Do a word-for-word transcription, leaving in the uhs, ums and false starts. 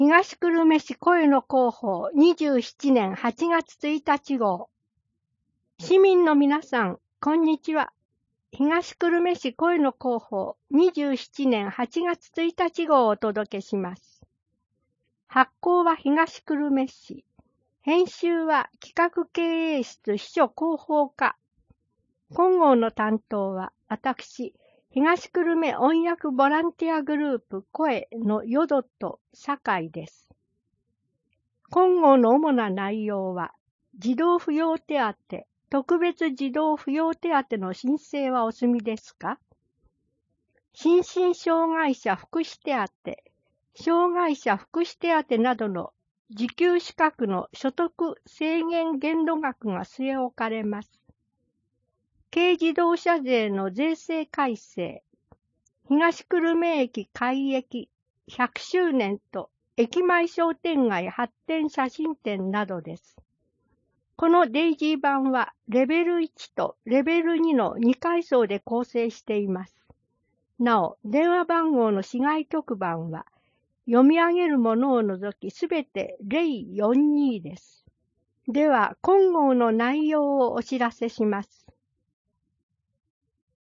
東久留米市声の広報にじゅうななねんはちがつついたち号。市民の皆さん、こんにちは。東久留米市声の広報にじゅうななねんはちがつついたち号をお届けします。発行は東久留米市。編集は企画経営室秘書広報課。今号の担当は私、東久留米音訳ボランティアグループ声のヨドと酒井です。今号の主な内容は、児童扶養手当、特別児童扶養手当の申請はお済みですか？心身障害者福祉手当、障害者福祉手当などの受給資格の所得制限限度額が据え置かれます。軽自動車税の税制改正、東久留米駅開駅ひゃくしゅうねんと駅前商店街発展写真展などです。このデイジー版はレベルいちとレベルにのにかい層で構成しています。なお、電話番号の市外局番は読み上げるものを除きすべてゼロよんにです。では、今号の内容をお知らせします。